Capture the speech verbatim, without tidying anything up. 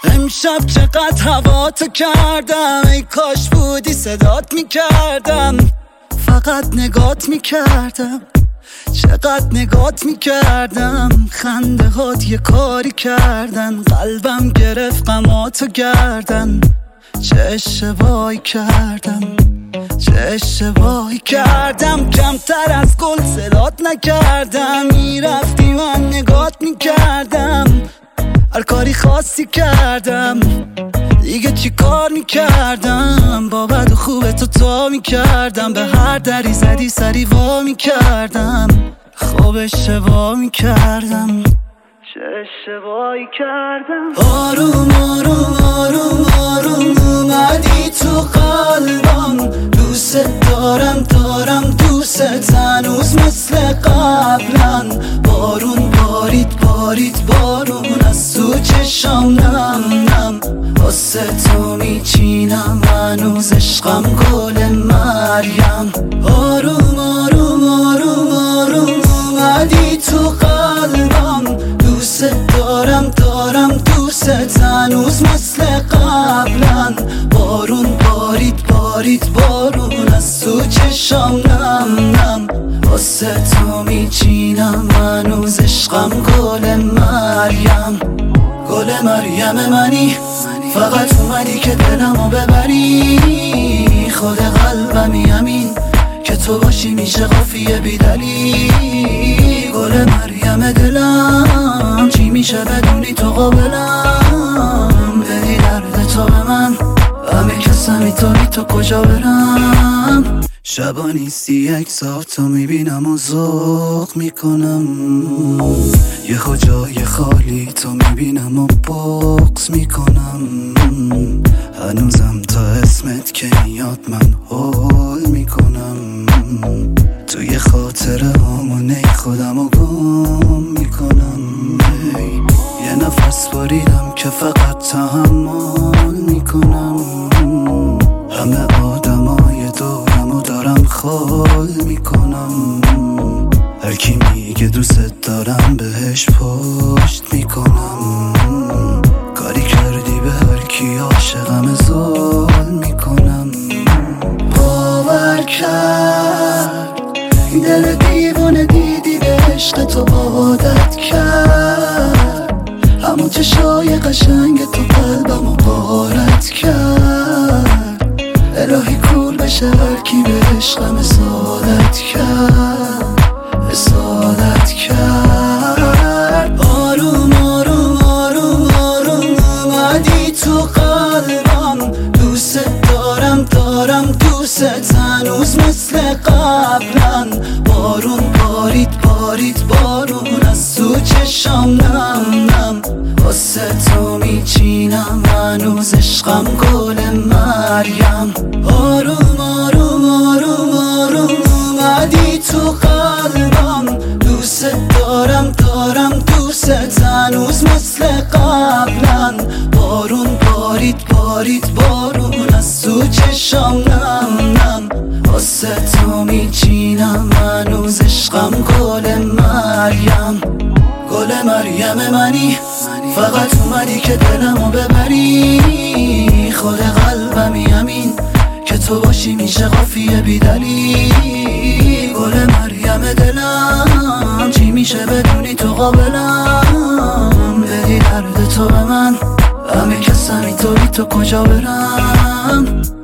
امشب چقدر هوا تو کردم، ای کاش بودی صدات میکردم، فقط نگات میکردم، چقدر نگات میکردم. خنده هات یه کاری کردن، قلبم گرفت غماتو گردن. چه اشتباهی کردم، چه اشتباهی کردم. کمتر از گل صدات نکردم، میرفتی من نگات میکردم، هر کاری خاصی کردم، دیگه چی کار میکردم. با بد و خوب تو تا میکردم، به هر دری زدی سری وا میکردم. خوب اشتباه میکردم، چه اشتباهی کردم. آروم آروم آروم آروم اومدی تو قلبم، دوست دارم دارم دوست هنوز مثل قبلا. بارون بارید بارید بارون از تو چشام نم نم، واسه تو میچینم هنوز عشقم گل مریم. آروم آروم آروم آروم اومدی تو قلبم، دوست دارم دارم دوست هنوز مثل قبلا. بارون بارید بارید بارون از تو چشام نم نم، واسه تو میچینم هنوز عشقم گل مریم. گل مریم منی، فقط اومدی که دلمو ببری. خود قلبمی همین که تو باشی میشه قافیه بیدلی. گل مریم دلم چی میشه بدونی تو قابلم. بدی درد تو به من، همه کسمی تو بی تو کجا برم. شبا نیستی یک ساعت تو میبینم و ذوق میکنم، یه جای خالی تو میبینم و بغض میکنم. هنوزم تا اسمت که میاد من هول میکنم، توی خاطره همونه خودم رو گم میکنم. یه نفس باریدم که فقط تحمل میکنم، همه آدمای دورم رو دارم خال میکنم. هر کی میگه دوست دارم بهش پشت میکنم، کاری کردی به هر کی عاشقم ظلم میکنم. باور کرد این دل دیوونه دیدی به عشق تو عادت کرد، همون چشای قشنگ تو قلبمو غارت کرد. الهی کور بشه هر کی به عشقم اصالت کرد، اصالت کرد. آروم آروم آروم آروم اومدی تو قلبم، دوست دارم دارم دوست هنوز مثل قبلا. بارون بارید بارید بارون از تو چشام نم نم، واسه تو میچینم هنوز عشقم گل مریم. آروم آروم آروم آروم اومدی تو قلبم، دوست دارم دارم دوست هنوز مثل قبلا. بارون بارید بارید بارون از تو چشام نم نم، واسه تو میچینم هنوز عشقم گل مریم. گل مریم منی، فقط اومدی که دلمو ببری. خود قلبمی همین که تو باشی میشه قافیه بیدلی. گل مریم دلم چی میشه بدونی تو قابلم. بدی درد تو به من، همه کسمی تو بی تو کجا برم.